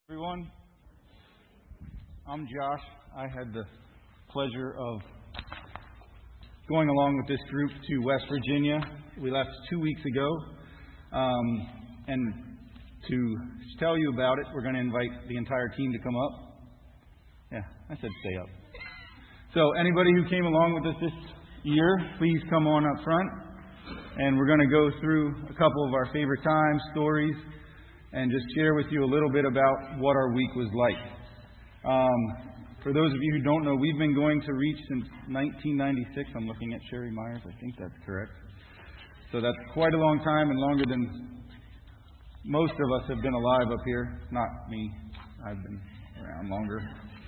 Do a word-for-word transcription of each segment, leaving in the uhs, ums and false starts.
Everyone, I'm Josh. I had the pleasure of going along with this group to West Virginia. We left two weeks ago. Um, and to tell you about it, we're going to invite the entire team to come up. Yeah, I said stay up. So anybody who came along with us this year, please come on up front. And we're going to go through a couple of our favorite times, stories, and just share with you a little bit about what our week was like. Um, for those of you who don't know, we've been going to Reach since nineteen ninety-six. I'm looking at Sherry Myers. I think that's correct. So that's quite a long time and longer than most of us have been alive up here. Not me. I've been around longer.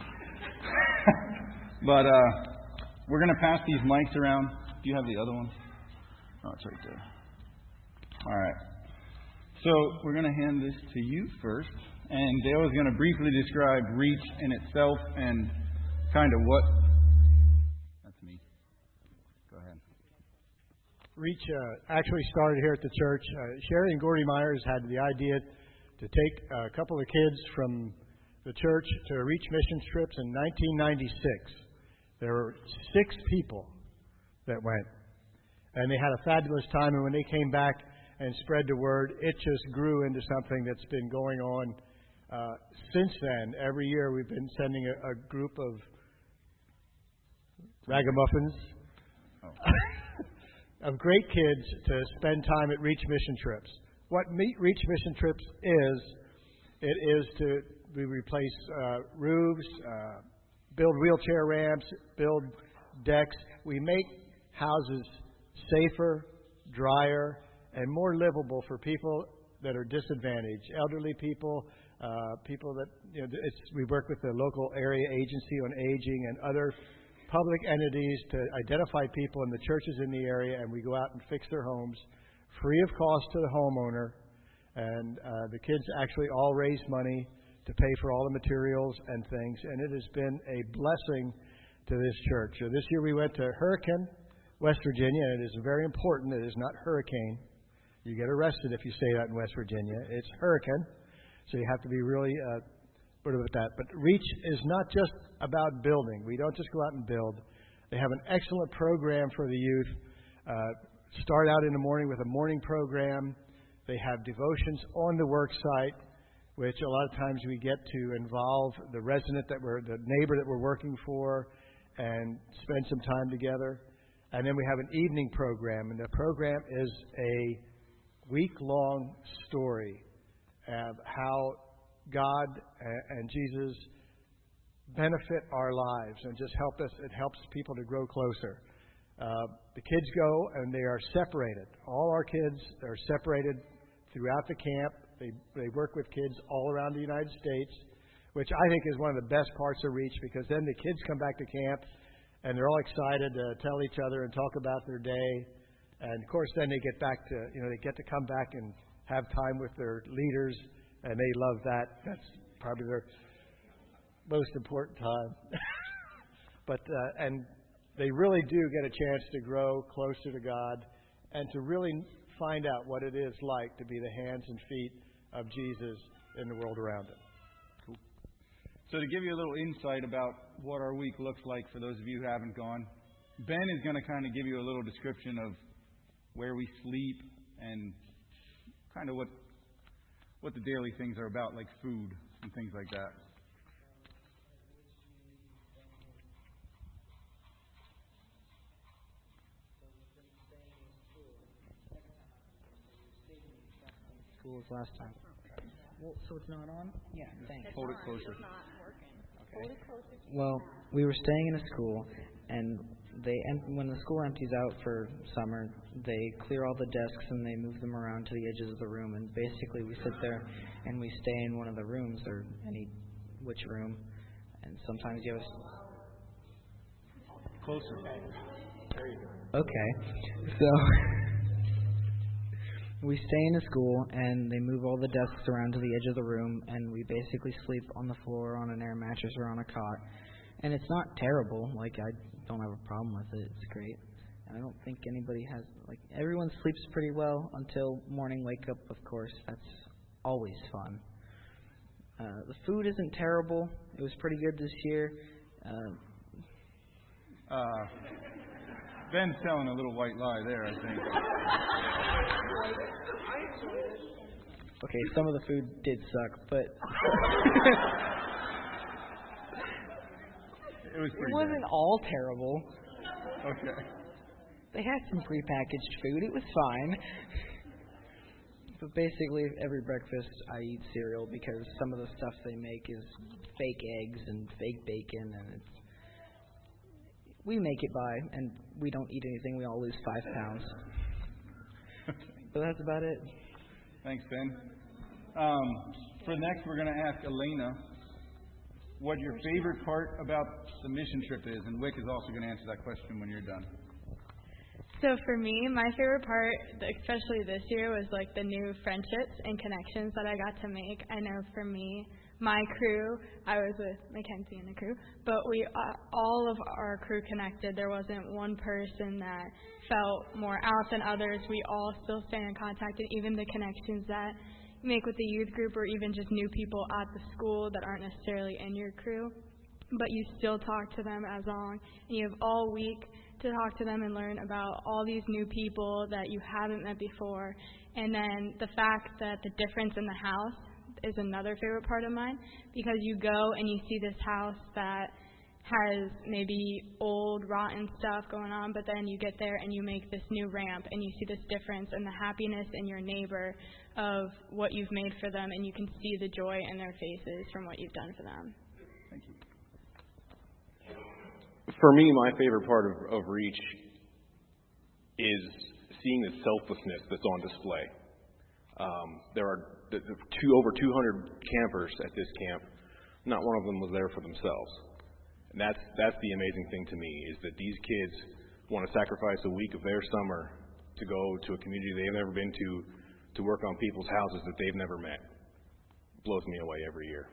But uh, we're going to pass these mics around. Do you have the other one? Oh, it's right there. All right. So we're going to hand this to you first, and Dale is going to briefly describe Reach in itself and kind of what... That's me. Go ahead. Reach uh, actually started here at the church. Uh, Sherry and Gordy Myers had the idea to take a couple of kids from the church to Reach mission trips in nineteen ninety-six. There were six people that went, and they had a fabulous time, and when they came back and spread the word, it just grew into something that's been going on uh, since then. Every year we've been sending a, a group of ragamuffins oh. of great kids to spend time at Reach mission trips. What Reach mission trips is, it is to we replace uh, roofs, uh, build wheelchair ramps, build decks. We make houses safer, drier, and more livable for people that are disadvantaged, elderly people, uh, people that, you know, it's, we work with the local area agency on aging and other public entities to identify people in the churches in the area, and we go out and fix their homes free of cost to the homeowner. And uh, the kids actually all raise money to pay for all the materials and things, and it has been a blessing to this church. So this year we went to Hurricane, West Virginia, and it is very important. It is not hurricane. You get arrested if you say that in West Virginia. It's hurricane, so you have to be really uh, good with that. But Reach is not just about building. We don't just go out and build. They have an excellent program for the youth. Uh, start out in the morning with a morning program. They have devotions on the work site, which a lot of times we get to involve the resident that we're, the neighbor that we're working for, and spend some time together. And then we have an evening program, and the program is a week-long story of how God and Jesus benefit our lives and just help us. It helps people to grow closer. Uh, the kids go, and they are separated. All our kids are separated throughout the camp. They they work with kids all around the United States, which I think is one of the best parts of Reach, because then the kids come back to camp, and they're all excited to tell each other and talk about their day. And, of course, then they get back to, you know, they get to come back and have time with their leaders, and they love that. That's probably their most important time. but uh, and they really do get a chance to grow closer to God and to really find out what it is like to be the hands and feet of Jesus in the world around them. Cool. So to give you a little insight about what our week looks like for those of you who haven't gone, Ben is going to kind of give you a little description of where we sleep and kind of what what the daily things are about, like food and things like that. School as last time. Well, so it's not on? Yeah, thanks. It's Hold it closer. It's not working. Okay. Hold it closer. Well, we were staying in a school, and they em- when the school empties out for summer, they clear all the desks and they move them around to the edges of the room, and basically we sit there and we stay in one of the rooms, or any which room, and sometimes you have a... Closer. There you go. Okay. So... We stay in a school, and they move all the desks around to the edge of the room, and we basically sleep on the floor, on an air mattress, or on a cot. And it's not terrible. Like, I don't have a problem with it. It's great. And I don't think anybody has, like, everyone sleeps pretty well until morning wake up, of course. That's always fun. Uh, the food isn't terrible. It was pretty good this year. Uh, uh, Ben's telling a little white lie there, I think. Okay, some of the food did suck, but it was pretty it wasn't bad. all terrible. Okay. They had some prepackaged food. It was fine. But basically, every breakfast I eat cereal because some of the stuff they make is fake eggs and fake bacon, and it's we make it by, and we don't eat anything. We all lose five pounds. Okay. But that's about it. Thanks, Ben. Um, for next, we're going to ask Elena what your favorite part about the mission trip is, and Wick is also going to answer that question when you're done. So for me, my favorite part, especially this year, was like the new friendships and connections that I got to make. I know for me, my crew, I was with Mackenzie and the crew, but we uh, all of our crew connected. There wasn't one person that felt more out than others. We all still stay in contact, and even the connections that you make with the youth group or even just new people at the school that aren't necessarily in your crew, but you still talk to them as long, and you have all week to talk to them and learn about all these new people that you haven't met before. And then the fact that the difference in the house is another favorite part of mine, because you go and you see this house that has maybe old rotten stuff going on, but then you get there and you make this new ramp and you see this difference and the happiness in your neighbor of what you've made for them, and you can see the joy in their faces from what you've done for them. Thank you. For me, my favorite part of, of Reach is seeing the selflessness that's on display. Um, there are the, the two, over two hundred campers at this camp. Not one of them was there for themselves. And that's, that's the amazing thing to me, is that these kids want to sacrifice a week of their summer to go to a community they've never been to, to work on people's houses that they've never met. It blows me away every year.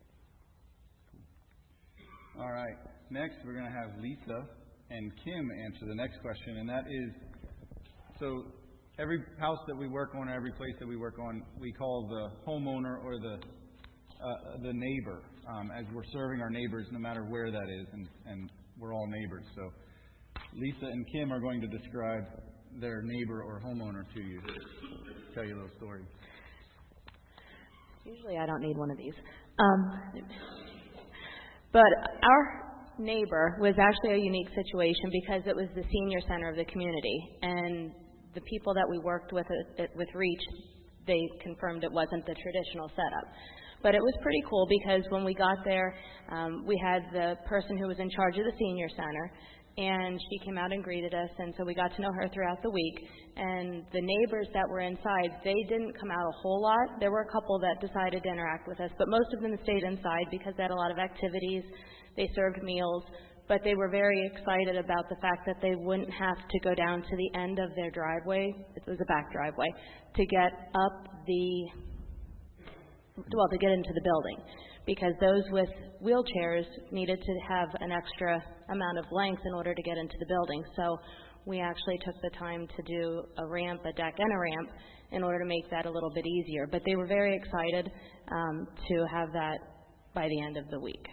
All right. Next, we're going to have Lisa and Kim answer the next question, and that is, so every house that we work on, or every place that we work on, we call the homeowner or the uh, the neighbor, um, as we're serving our neighbors no matter where that is, and, and we're all neighbors. So Lisa and Kim are going to describe their neighbor or homeowner to you, tell you a little story. Usually I don't need one of these. Um, but our neighbor was actually a unique situation because it was the senior center of the community, and the people that we worked with at, with Reach, they confirmed it wasn't the traditional setup. But it was pretty cool because when we got there, um, we had the person who was in charge of the senior center, and she came out and greeted us, and so we got to know her throughout the week. And the neighbors that were inside, they didn't come out a whole lot. There were a couple that decided to interact with us, but most of them stayed inside because they had a lot of activities. They served meals, but they were very excited about the fact that they wouldn't have to go down to the end of their driveway, it was a back driveway, to get up the, well, to get into the building, because those with wheelchairs needed to have an extra amount of length in order to get into the building. So we actually took the time to do a ramp, a deck, and a ramp in order to make that a little bit easier. But they were very excited um, to have that by the end of the week.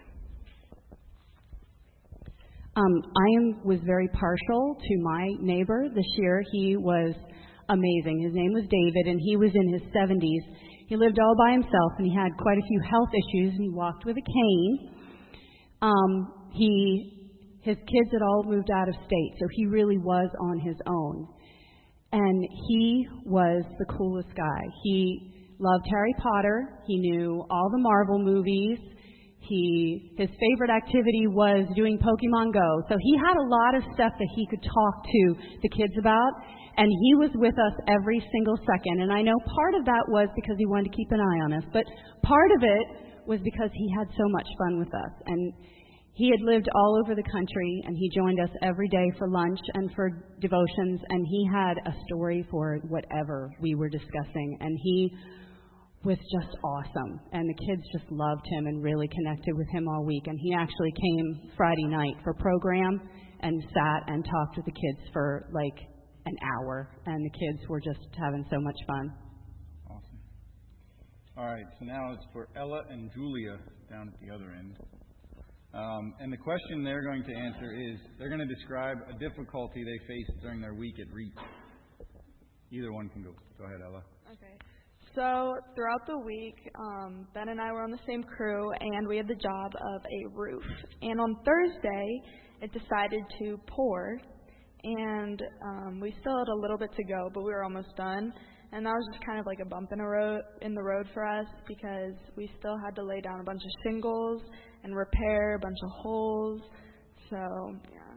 Um, I am, was very partial to my neighbor this year. He was amazing. His name was David, and he was in his seventies. He lived all by himself, and he had quite a few health issues, and he walked with a cane. Um, he, his kids had all moved out of state, so he really was on his own. And he was the coolest guy. He loved Harry Potter. He knew all the Marvel movies. He, his favorite activity was doing Pokemon Go. So he had a lot of stuff that he could talk to the kids about, and he was with us every single second. And I know part of that was because he wanted to keep an eye on us, but part of it was because he had so much fun with us. And he had lived all over the country, and he joined us every day for lunch and for devotions, and he had a story for whatever we were discussing. And he was just awesome, and the kids just loved him and really connected with him all week. And he actually came Friday night for program and sat and talked with the kids for like an hour, and the kids were just having so much fun. Awesome. All right, so now it's for Ella and Julia down at the other end. Um, and the question they're going to answer is, they're going to describe a difficulty they faced during their week at Reach. Either one can go. Go ahead, Ella. Okay. So throughout the week, um, Ben and I were on the same crew, and we had the job of a roof. And on Thursday, it decided to pour, and um, we still had a little bit to go, but we were almost done. And that was just kind of like a bump in, a road, in the road for us, because we still had to lay down a bunch of shingles and repair a bunch of holes. So, yeah.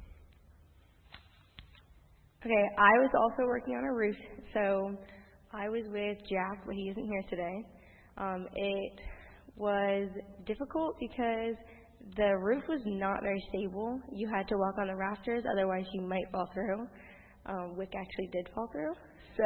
Okay, I was also working on a roof, so I was with Jack, but he isn't here today. Um, it was difficult because the roof was not very stable. You had to walk on the rafters, otherwise you might fall through. Um, Wick actually did fall through, so...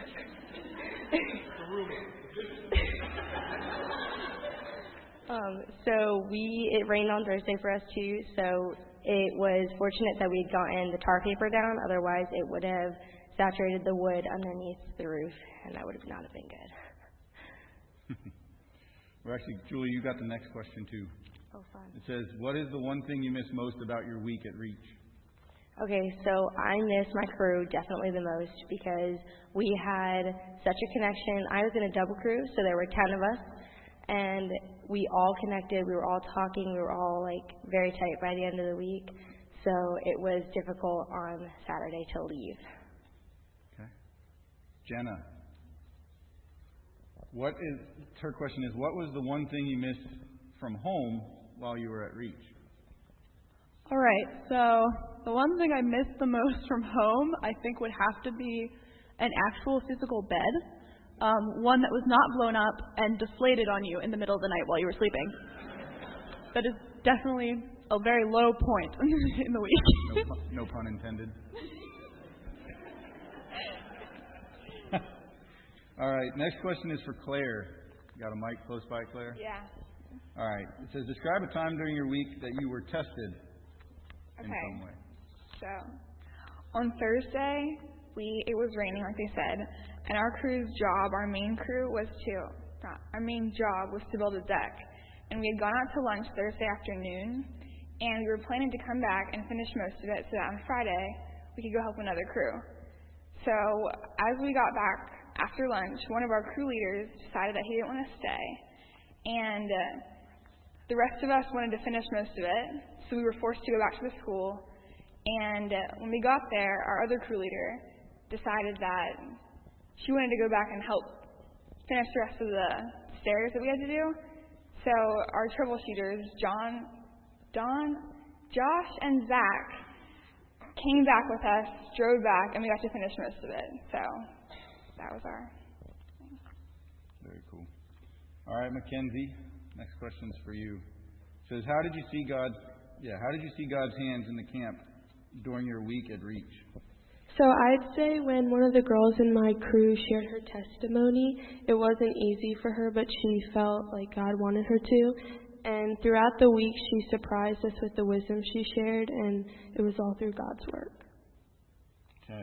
um, so we it rained on Thursday for us too, so it was fortunate that we had gotten the tar paper down, otherwise it would have saturated the wood underneath the roof, and that would have not have been good. Well, actually, Julie, you got the next question too. Oh, fun. It says, what is the one thing you miss most about your week at Reach? Okay, so I miss my crew definitely the most because we had such a connection. I was in a double crew, so there were ten of us, and we all connected. We were all talking. We were all, like, very tight by the end of the week. So it was difficult on Saturday to leave. Okay. Jenna, what is, her question is, what was the one thing you missed from home while you were at Reach? All right, so the one thing I miss the most from home, I think, would have to be an actual physical bed, um, one that was not blown up and deflated on you in the middle of the night while you were sleeping. That is definitely a very low point in the week. No, pun, no pun intended. All right, next question is for Claire. You got a mic close by, Claire? Yeah. All right. It says, describe a time during your week that you were tested in Okay. some way. So, on Thursday, we it was raining, like they said, and our crew's job, our main crew, was to, not, our main job was to build a deck. And we had gone out to lunch Thursday afternoon, and we were planning to come back and finish most of it so that on Friday we could go help another crew. So, as we got back after lunch, one of our crew leaders decided that he didn't want to stay, and uh, the rest of us wanted to finish most of it, so we were forced to go back to the school. And uh, when we got there, our other crew leader decided that she wanted to go back and help finish the rest of the stairs that we had to do. So our troubleshooters, John, Don, Josh, and Zach, came back with us, drove back, and we got to finish most of it. So that was our thing. Very cool. All right, Mackenzie, next question's for you. It says, how did you see God, yeah, how did you see God's hands in the camp during your week at Reach? So I'd say when one of the girls in my crew shared her testimony, it wasn't easy for her, but she felt like God wanted her to. And throughout the week, she surprised us with the wisdom she shared, and it was all through God's work. Okay.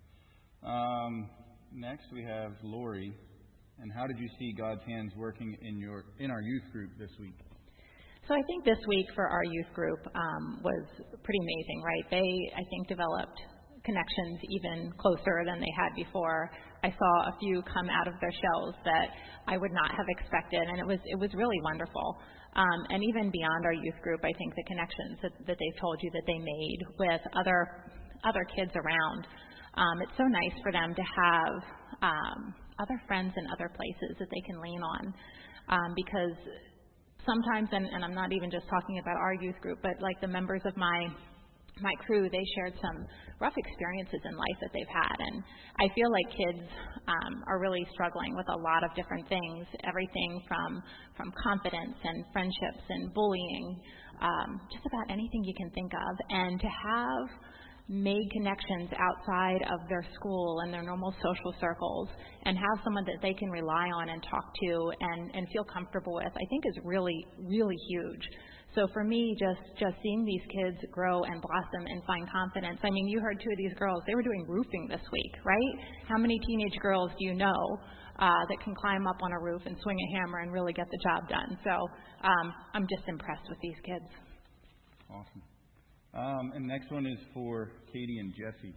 Um, next, we have Lori. And how did you see God's hands working in your in our youth group this week? So I think this week for our youth group um, was pretty amazing, right? They, I think, developed connections even closer than they had before. I saw a few come out of their shells that I would not have expected, and it was it was really wonderful. Um, and even beyond our youth group, I think the connections that, that they've told you that they made with other other kids around, um, it's so nice for them to have um, other friends in other places that they can lean on, um, because sometimes, and, and I'm not even just talking about our youth group, but like the members of my my crew, they shared some rough experiences in life that they've had, and I feel like kids um, are really struggling with a lot of different things, everything from from confidence and friendships and bullying, um, just about anything you can think of, and to have made connections outside of their school and their normal social circles and have someone that they can rely on and talk to and, and feel comfortable with, I think is really, really huge. So for me, just, just seeing these kids grow and blossom and find confidence. I mean, you heard two of these girls, they were doing roofing this week, right? How many teenage girls do you know uh, that can climb up on a roof and swing a hammer and really get the job done. So um, I'm just impressed with these kids. Awesome. Um, and next one is for Katie and Jesse.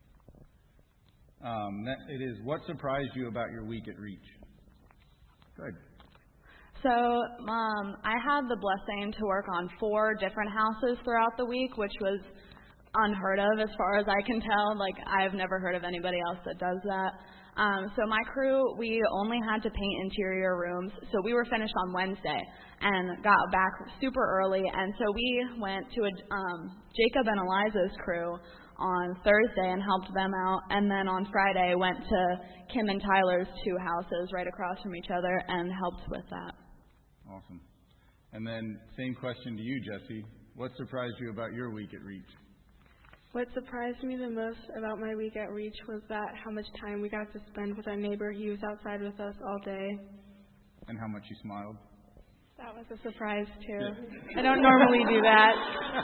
Um, that, it is, what surprised you about your week at Reach? Good. So um, I had the blessing to work on four different houses throughout the week, which was unheard of as far as I can tell. Like, I've never heard of anybody else that does that. Um, so my crew, we only had to paint interior rooms. So we were finished on Wednesday and got back super early. And so we went to a, um, Jacob and Eliza's crew on Thursday and helped them out. And then on Friday went to Kim and Tyler's two houses right across from each other and helped with that. Awesome. And then same question to you, Jesse. What surprised you about your week at Reach? What surprised me the most about my week at Reach was that how much time we got to spend with our neighbor. He was outside with us all day. And how much you smiled? That was a surprise, too. Yeah. I don't normally do that.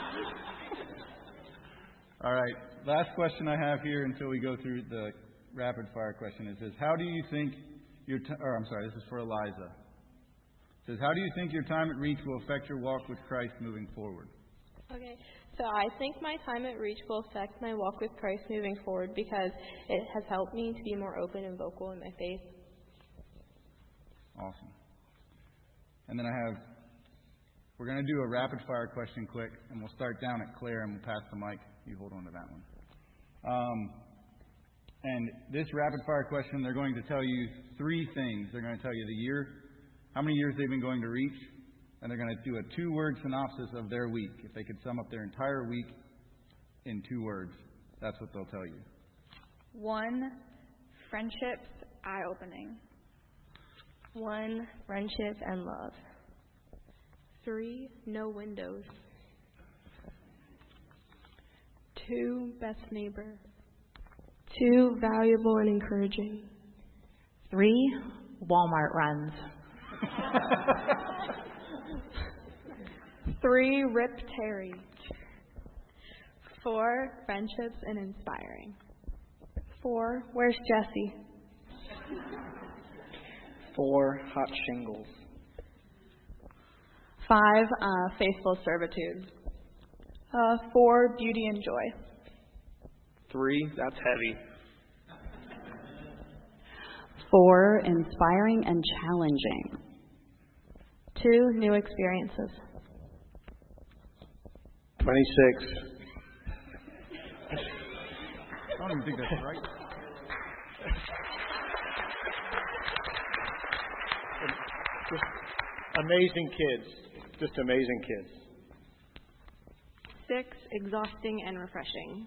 All right. Last question I have here until we go through the rapid fire question is this. How do you think your t- or I'm sorry, this is for Eliza. It says, how do you think your time at Reach will affect your walk with Christ moving forward? Okay, so I think my time at Reach will affect my walk with Christ moving forward because it has helped me to be more open and vocal in my faith. Awesome. And then I have, we're going to do a rapid fire question quick, and we'll start down at Claire and we'll pass the mic. You hold on to that one. Um, and this rapid fire question, they're going to tell you three things. They're going to tell you the year, how many years they've been going to Reach, and they're going to do a two-word synopsis of their week. If they could sum up their entire week in two words, that's what they'll tell you. One, friendships, eye-opening. One, friendship and love. Three, no windows. Two, best neighbor. Two, valuable and encouraging. Three, Walmart runs. Three, Rip Terry. Four, friendships and inspiring. Four, where's Jesse? Four, hot shingles. Five, uh, faithful servitude. Uh, four, beauty and joy. Three, that's heavy. Four, inspiring and challenging. Two, new experiences. twenty-six. I don't even think that's right. Just amazing kids. Just amazing kids. Six, exhausting and refreshing.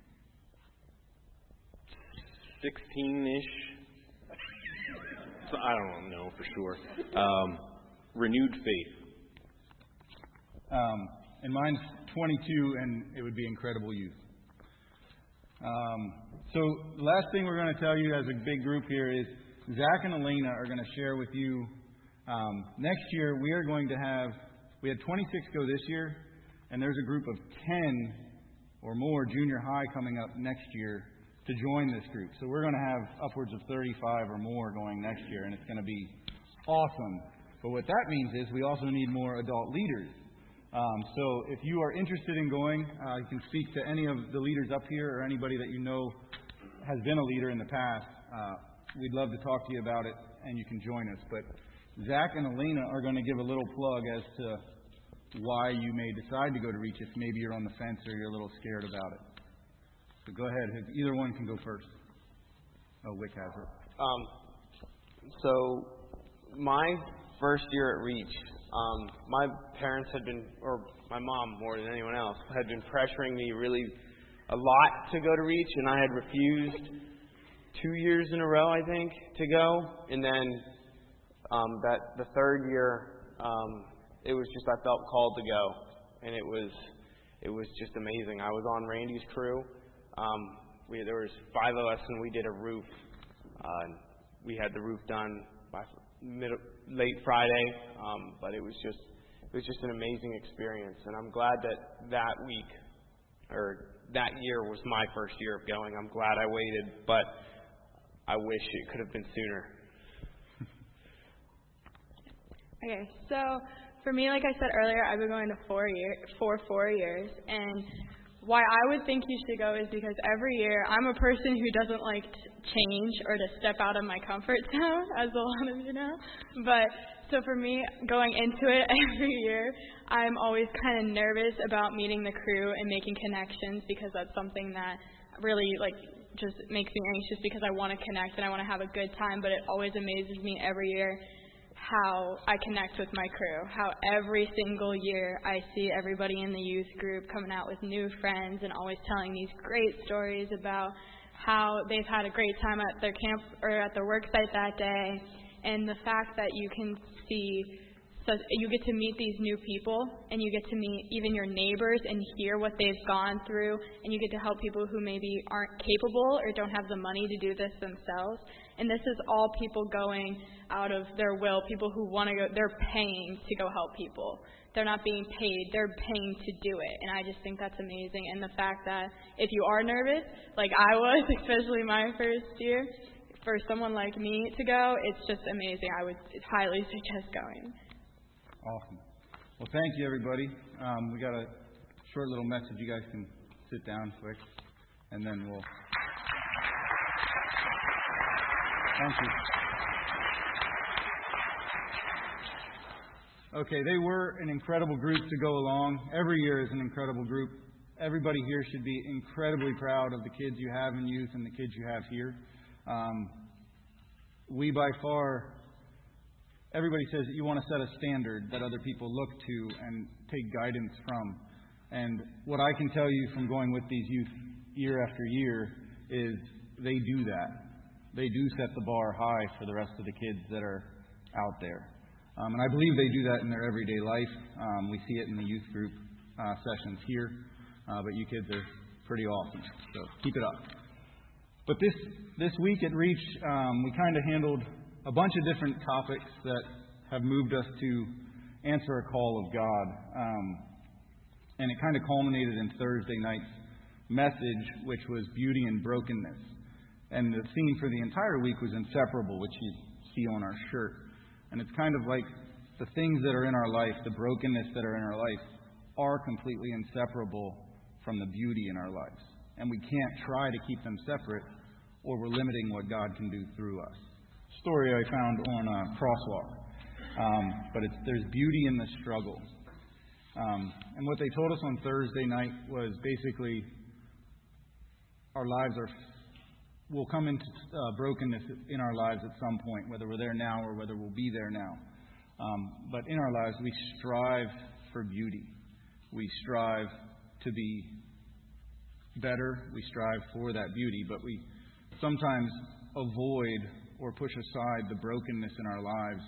Sixteen-ish. So I don't know for sure. Um, renewed faith. Um, and mine's twenty-two, and it would be incredible youth. Um, so the last thing we're going to tell you as a big group here is Zach and Elena are going to share with you. Um, next year, we are going to have, we had twenty-six go this year, and there's a group of ten or more junior high coming up next year to join this group. So we're going to have upwards of thirty-five or more going next year, and it's going to be awesome. But what that means is we also need more adult leaders. Um, so if you are interested in going, uh, you can speak to any of the leaders up here or anybody that you know has been a leader in the past. Uh, we'd love to talk to you about it, and you can join us. But Zach and Elena are going to give a little plug as to why you may decide to go to Reach if maybe you're on the fence or you're a little scared about it. So go ahead. Either one can go first. Oh, Wick has it. Um, so my first year at Reach, um, my parents had been, or my mom more than anyone else, had been pressuring me really a lot to go to Reach, and I had refused two years in a row, I think, to go. And then um, that the third year, um, it was just I felt called to go, and it was it was just amazing. I was on Randy's crew. Um, we there was five of us, and we did a roof. Uh, we had the roof done by mid, late Friday, um, but it was just it was just an amazing experience, and I'm glad that that week or that year was my first year of going. I'm glad I waited, but I wish it could have been sooner. Okay, so for me, like I said earlier, I've been going to four year, for four years, and why I would think you should go is because every year I'm a person who doesn't like to change or to step out of my comfort zone, as a lot of you know. But so for me, going into it every year, I'm always kind of nervous about meeting the crew and making connections because that's something that really like just makes me anxious because I want to connect and I want to have a good time. But it always amazes me every year how I connect with my crew, how every single year I see everybody in the youth group coming out with new friends and always telling these great stories about how they've had a great time at their camp or at their work site that day. And the fact that you can see, so you get to meet these new people and you get to meet even your neighbors and hear what they've gone through, and you get to help people who maybe aren't capable or don't have the money to do this themselves. And this is all people going out of their will, people who want to go, they're paying to go help people. They're not being paid, they're paying to do it. And I just think that's amazing. And the fact that if you are nervous, like I was, especially my first year, for someone like me to go, it's just amazing. I would highly suggest going. Awesome. Well, thank you, everybody. Um, we got a short little message. You guys can sit down quick, and then we'll... Thank you. Okay, they were an incredible group to go along. Every year is an incredible group. Everybody here should be incredibly proud of the kids you have in youth and the kids you have here. Um, we by far, everybody says that you want to set a standard that other people look to and take guidance from. And what I can tell you from going with these youth year after year is they do that. They do set the bar high for the rest of the kids that are out there. Um, and I believe they do that in their everyday life. Um, we see it in the youth group uh, sessions here. Uh, but you kids are pretty awesome. So keep it up. But this this week at Reach, um, we kind of handled a bunch of different topics that have moved us to answer a call of God. Um, and it kind of culminated in Thursday night's message, which was beauty and brokenness. And the theme for the entire week was inseparable, which you see on our shirt. And it's kind of like the things that are in our life, the brokenness that are in our life, are completely inseparable from the beauty in our lives. And we can't try to keep them separate, or we're limiting what God can do through us. Story I found on uh, Crosswalk. Um, but it's, there's beauty in the struggle. Um, and what they told us on Thursday night was basically our lives are will come into uh, brokenness in our lives at some point, whether we're there now or whether we'll be there now. Um, but in our lives, we strive for beauty. We strive to be better. We strive for that beauty, but we sometimes avoid or push aside the brokenness in our lives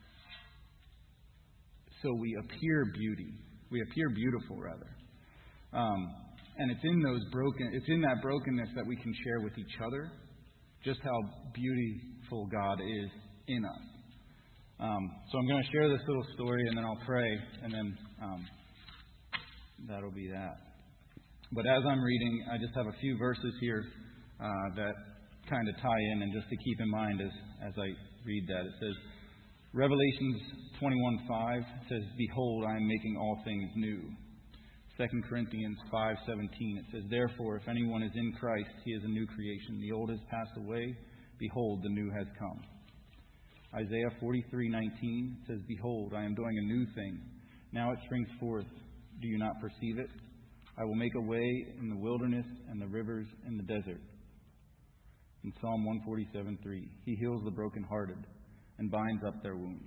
so we appear beauty. We appear beautiful, rather. Um, and it's in those broken, it's in that brokenness that we can share with each other just how beautiful God is in us. Um, so I'm going to share this little story, and then I'll pray, and then um, that'll be that. But as I'm reading, I just have a few verses here uh, that kind of tie in, and just to keep in mind as, as I read that. It says, Revelations twenty-one five says, Behold, I am making all things new. Second Corinthians five seventeen, it says, Therefore, if anyone is in Christ, he is a new creation. The old has passed away. Behold, the new has come. Isaiah forty-three nineteen says, Behold, I am doing a new thing. Now it springs forth. Do you not perceive it? I will make a way in the wilderness and the rivers in the desert. In Psalm one forty-seven three, He heals the brokenhearted and binds up their wounds.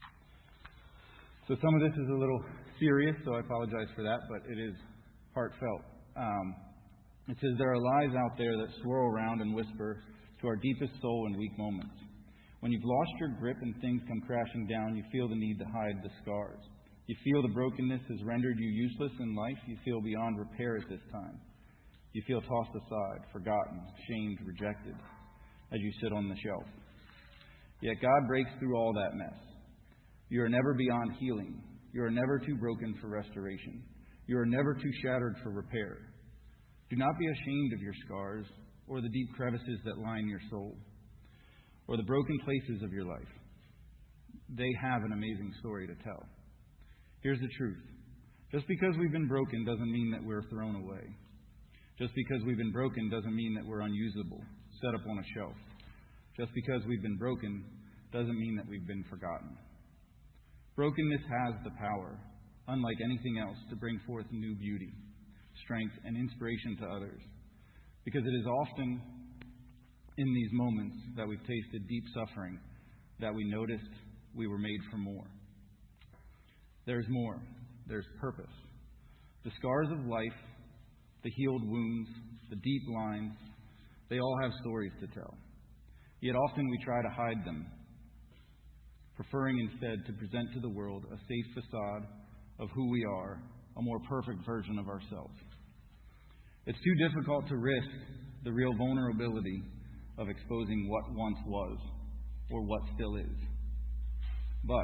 So some of this is a little serious, so I apologize for that, but it is heartfelt. Um, it says, There are lies out there that swirl around and whisper to our deepest soul in weak moments. When you've lost your grip and things come crashing down, you feel the need to hide the scars. You feel the brokenness has rendered you useless in life. You feel beyond repair at this time. You feel tossed aside, forgotten, shamed, rejected as you sit on the shelf. Yet God breaks through all that mess. You are never beyond healing. You are never too broken for restoration. You are never too shattered for repair. Do not be ashamed of your scars or the deep crevices that line your soul or the broken places of your life. they have an amazing story to tell. Here's the truth. Just because we've been broken doesn't mean that we're thrown away. Just because we've been broken doesn't mean that we're unusable, set up on a shelf. Just because we've been broken doesn't mean that we've been forgotten. Brokenness has the power, unlike anything else, to bring forth new beauty, strength, and inspiration to others. Because it is often in these moments that we've tasted deep suffering that we noticed we were made for more. There's more. There's purpose. The scars of life, the healed wounds, the deep lines, they all have stories to tell. Yet often we try to hide them, preferring instead to present to the world a safe facade of who we are, a more perfect version of ourselves. It's too difficult to risk the real vulnerability of exposing what once was or what still is. But,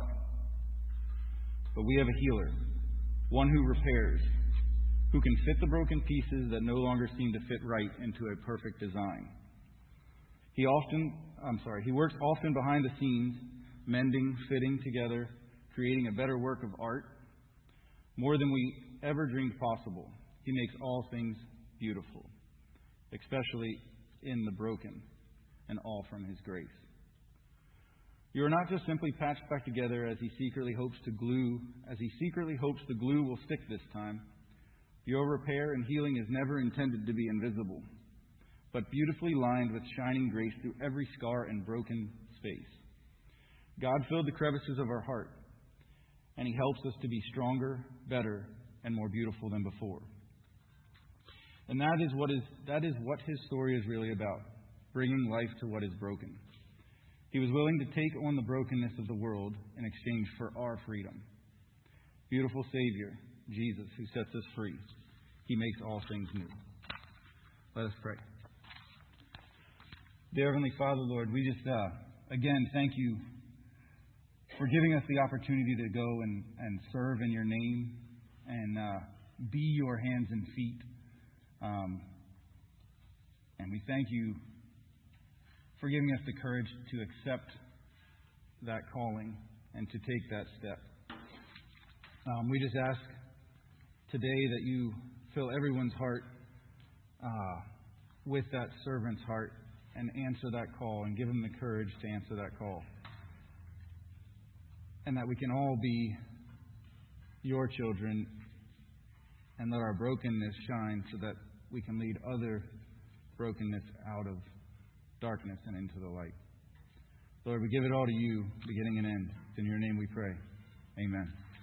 but we have a healer, one who repairs, who can fit the broken pieces that no longer seem to fit right into a perfect design. He often, I'm sorry, he works often behind the scenes, mending, fitting together, creating a better work of art, more than we ever dreamed possible. He makes all things beautiful, especially in the broken, and all from His grace. You are not just simply patched back together as He secretly hopes to glue, as He secretly hopes the glue will stick this time. Your repair and healing is never intended to be invisible, but beautifully lined with shining grace through every scar and broken space. God filled the crevices of our heart, and He helps us to be stronger, better, and more beautiful than before. And that is what is that is what His story is really about, bringing life to what is broken. He was willing to take on the brokenness of the world in exchange for our freedom. Beautiful Savior, Jesus, who sets us free. He makes all things new. Let us pray. Dear Heavenly Father, Lord, we just, uh, again, thank You for giving us the opportunity to go and, and serve in Your name and uh, be Your hands and feet. Um, and we thank You for giving us the courage to accept that calling and to take that step. Um, we just ask today that You fill everyone's heart uh, with that servant's heart and answer that call and give them the courage to answer that call. And that we can all be Your children and let our brokenness shine so that we can lead other brokenness out of darkness and into the light. Lord, we give it all to You, beginning and end. In Your name we pray. Amen.